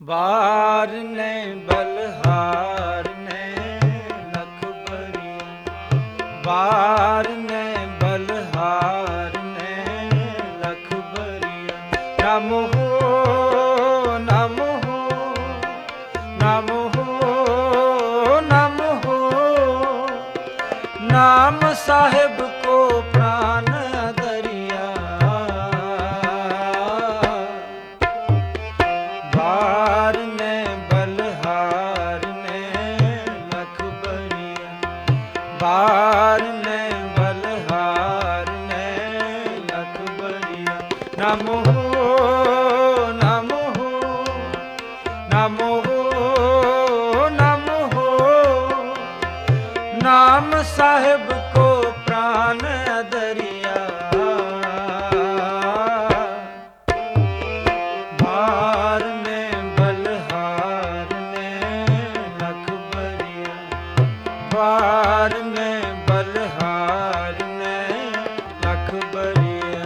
ਵਾਰ ਨੇ ਬਲਹਾਰ ਨੇ ਲਖ ਬਰੀਆ, ਵਾਰ ਨੇ ਬਲਹਾਰ ਨੇ ਲਖ ਬਰੀਆ। ਨਮ ਹੋ ਨਮ ਹੋ ਨਮ ਹੋ ਨਮ ਹੋ, ਨਾਮ ਸਾਹਿਬ ਕੋ ਪ੍ਰਾਨ ਦਰਿਆ। ਵਾਰ ਨੇ ਬਲਹਾਰ ਨੇ ਲਖ ਬਰੀਆ, ਵਾਰ ਨੇ ਬਲਹਾਰ ਨੇ ਲਖ ਬਰੀਆ। ਨਮ ਹੋ ਨਮ ਹੋ ਨਮ ਹੋ ਨਮ ਹੋ, ਨਾਮ ਸਾਹਿਬ ਕੋ ਪ੍ਰਾਨ ਦਰਿਆ। ਵਾਰ ਨੇ ਬਲਹਾਰ ਨੇ ਲਖ ਬਰੀਆ, ਵਾਰ ਨੇ ਬਲਹਾਰ ਨੇ ਲਖ ਬਰੀਆ।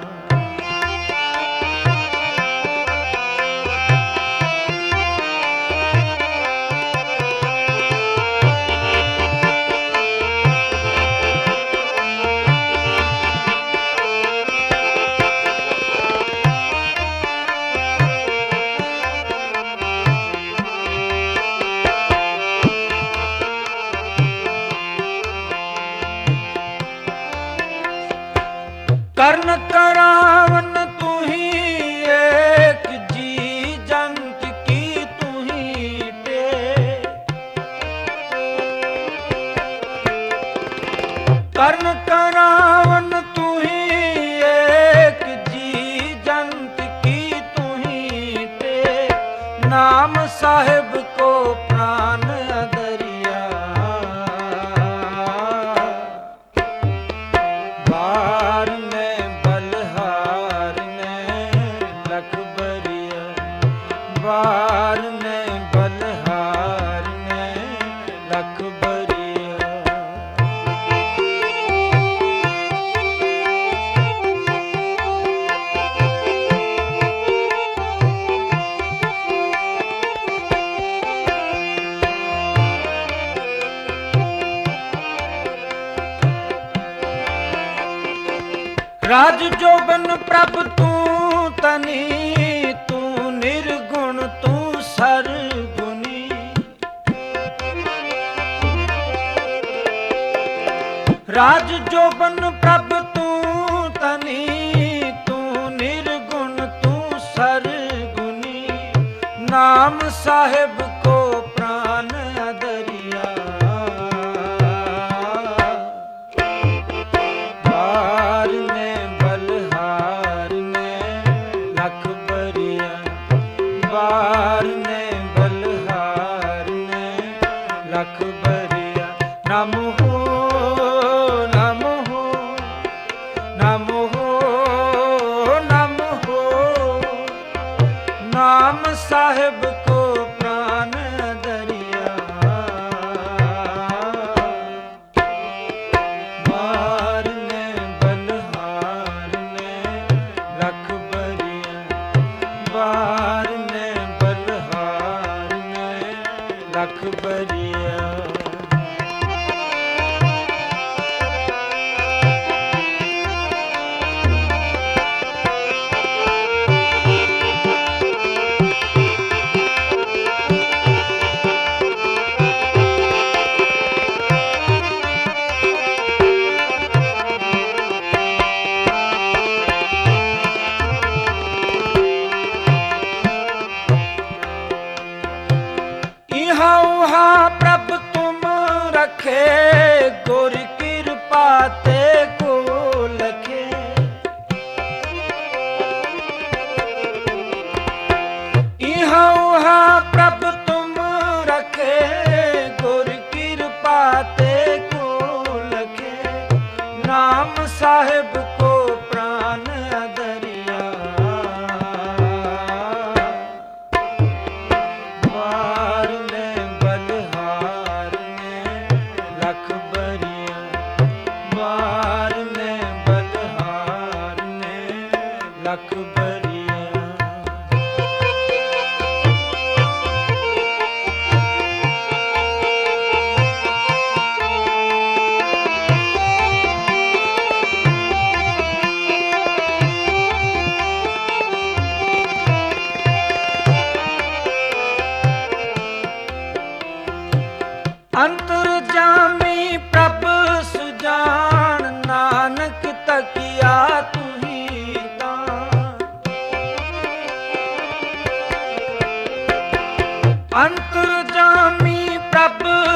ਕਰਨ ਕਰਾਵਨ ਤੂੰ ਹੀ ਏਕ ਜੀ ਜੰਤ ਕੀ ਤੂੰ ਹੀ ਟੇ। ਕਰਨ ਕਰਾਵਨ ਤੂੰ ਹੀ ਏਕ ਜੀ ਜੰਤ ਕੀ ਤੂੰ ਹੀ ਟੇ। ਨਾਮ ਸਾਹਿਬ ਕੋ ਪ੍ਰਾਨ ਦਰਿਆ। ਵਾਰ ਨੇ ਬਲਹਾਰ ਨੇ ਲਖ ਬਰੀਆ, ਵਾਰ ਨੇ ਬਲਹਾਰ ਨੇ ਲਖ ਬਰੀਆ। ਰਾਜ ਜੋਬਨ ਪ੍ਰਭ ਤੂੰ ਤਨੀ, ਤੂੰ ਨਿਰਗੁਣ ਤੂੰ ਸਰਗੁਣੀ। ਰਾਜ ਜੋਬਨ ਪ੍ਰਭ ਤੂੰ ਤਨੀ, ਤੂੰ ਨਿਰਗੁਣ ਤੂੰ ਸਰਗੁਣੀ। ਨਾਮ ਸਾਹਿਬ ਕੋ ਪ੍ਰਾਨ ਦਰਿਆ। ਵਾਰ ਨੇ ਬਲਹਾਰ ਨੇ ਲਖ ਬਰੀਆ, ਵਾਰ ਨੇ ਬਲਹਾਰ ਨੇ ਲਖ ਬਰੀਆ। ਨਮ ਹੋ ਨਮ ਹੋ ਨਮ ਹੋ ਨਮ ਹੋ, ਨਾਮ ਸਾਹਿਬ ਕੋ ਪ੍ਰਾਨ ਦਰਿਆ। ਵਾਰ ਨੇ ਬਲਹਾਰ ਨੇ ਲਖ ਬਰੀਆ, ਵਾਰ ਨੇ ਬਲਹਾਰ ਨੇ ਲਖ ਬਰੀਆ। ਇਹਾ ਉਹਾ ਪ੍ਰਭ ਤੁਮ ਰਖੇ, ਗੁਰ ਕਿਰਪਾ ਤੇ ਕੋ ਲਖੇ। ਇਹਾ ਉਹਾ ਪ੍ਰਭ ਤੁਮ ਰਖੇ, ਗੁਰ ਕਿਰਪਾ ਤੇ ਕੋ ਲਖੇ। ਨਾਮ ਸਾਹਿਬ ਕੋ ਪ੍ਰਾਨ ਦਰਿਆ। ਵਾਰ ਨੇ ਬਲਹਾਰ ਨੇ ਲਖ ਬਰੀਆ, ਵਾਰ ਨੇ ਬਲਹਾਰ ਨੇ ਲਖ ਬਰੀਆ। ਅੰਤਰਜਾਮੀ ਪ੍ਰਭ